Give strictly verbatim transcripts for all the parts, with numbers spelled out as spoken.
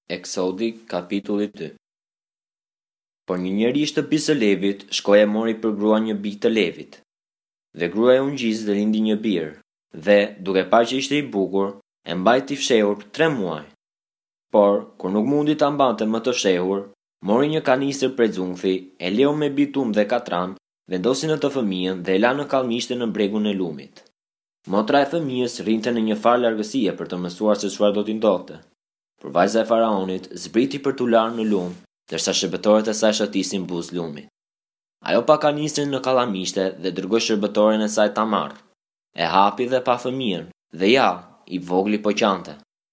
Eksodi kapitulli dy. Por një njeri i shtëpisë së Levit shkoi e mori për grua një bijë të Levit. Dhe gruaja u ngjis dhe lindi një birë, dhe duke parë që ishte i bukur, e mbajti i fshehur për tre muaj. Por kur nuk mundi ta mbante më të fshehur, mori një kanistër prej zungthi, e leu me bitum dhe katran, vendosi në të fëmijën dhe e la në kallmishte në bregun e lumit. Motra e fëmijës rrinte në një farë largësie për të mësuar se çfarë do t'i ndodhte. Por vajza e faraonit zbriti për t'u larë në lum, ndërsa shërbëtorët e saj shëtisin buzë lumit. Ajo pa kanistrin në kallamishte dhe dërgoi shërbëtoren e saj ta marrë. E hapi dhe pa fëmijën, dhe ja, i vogli po qante.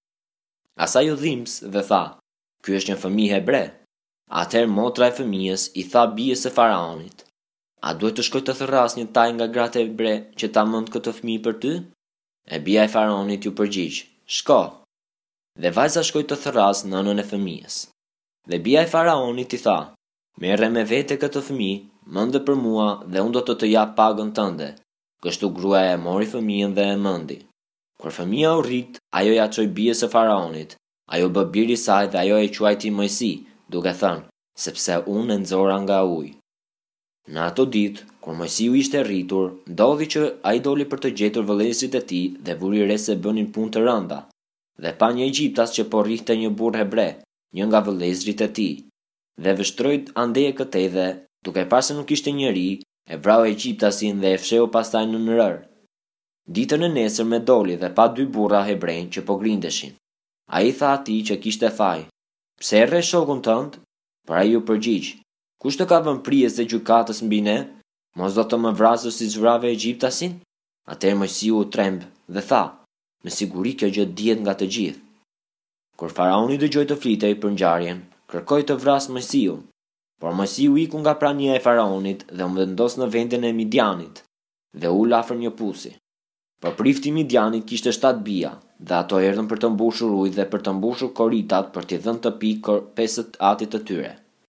Asaj u dhimbs dhe tha: "Ky është një fëmijë hebre." Atëherë motra e fëmijës i tha bijës së faraonit: "A duhet të shkoj të thërras një taj nga gratë hebre që ta mënd këtë fëmijë për ty?" E bija e faraonit ju përgjigj: "Shko." Dhe vajza shkoi të thërras nënën e fëmijës. Dhe bija e faraonit i tha: "Merre me vete këtë fëmijë, mënde për mua dhe unë do të të jap pagën tënde." Kështu gruaja e mori fëmijën dhe e mëndi. Kur fëmia u rrit, ajo ja çoi bijës së faraonit. Ajo bë bir i saj dhe ajo e quajti Mojsi, duke thënë: "Sepse unë e nxora nga uji." Në ato ditë, kur Mojsiu ishte rritur, ndodhi që ai doli për të gjetur vëllezërit e tij dhe vuri re se bënin punë të rënda. Dhe pa një egjiptas që po rrihte një burr hebre, një nga vëllezërit e tij. Dhe vështroi andeje këtej dhe, duke parë se nuk ishte njeri, e vrau egjiptasin dhe e fsheu pastaj në rër. Ditën e nesërme doli dhe pa dy burra hebrenj që po grindeshin. Ai tha atij që kishte faj: "Pse e rre shokun tënd?" Por ai u përgjigj: "Kush të ka vënë prijes dhe gjykatës mbi ne? Mos do të më vrasësh siç vrave egjiptasin?" Atëherë Mojsiu u tremb dhe tha: "Me siguri kjo gjë dihet nga të gjithë." Kur faraoni dëgjoi të flitej për ngjarjen, kërkoi të vrasë Mojsiun. Por Mojsiu iku nga prania e faraonit dhe u vendos në vendin e Midianit dhe ul afër një pusi. Por prifti i Midianit kishte shtat bija, dhe ato erdhën për të mbushur ujë dhe për të mbushur koritat për t'i dhënë të pikë pesët atit të tyre.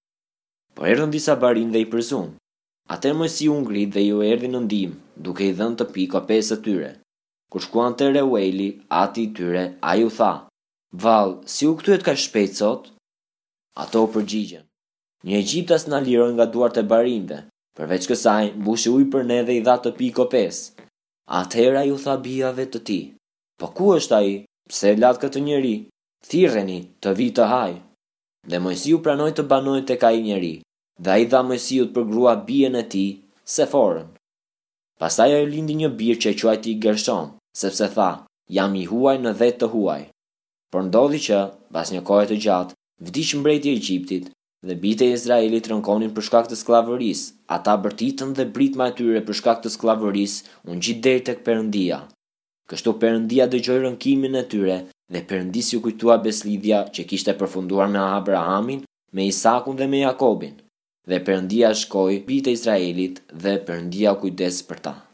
Por erdhën disa barin dhe i përzun. Atëherë Mojsiu u ngrit dhe ju erdhi në ndihmë, duke i dhënë të pikë pesët tyre. Kur shkuan te Reueli, ati i tyre, ai u tha: "Vall, si u kthyet kaq shpejt sot?" Ato u përgjigjen: "Një egjiptas na liroi nga duart e barinëve. Përveç kësaj, mbushi ujë për ne dhe i dha të pikë pesë." Atëherë ai u tha bijave të tij: "Po ku është ai? Pse e lat këtë njeri? Thirreni, të vi të haj." Dhe Mojsiu pranoi të banojë tek ai njeri, dhe ai dha Mojsiut për grua bijen e tij, Seforën. Pastaj ajo lindi një birë që e quajti Gershom, sepse tha: "Jam i huaj në det të huaj." Por ndodhi që, pas një kohe të gjatë, vdiq mbreti i Egjiptit, dhe bijtë e Izraelit rënkonin për shkak të skllavërisë. Ata bërtitën dhe britma e tyre për shkak të skllavërisë u ngjit deri tek Perëndia. Kështu Perëndia dëgjoi rënkimin e tyre dhe Perëndis ju kujtua beslidhja që kishte përfunduar me Abrahamin, me Isakun dhe me Jakobin. Dhe Perëndia shkoi bijtë e Izraelit dhe Perëndia kujdes për ta.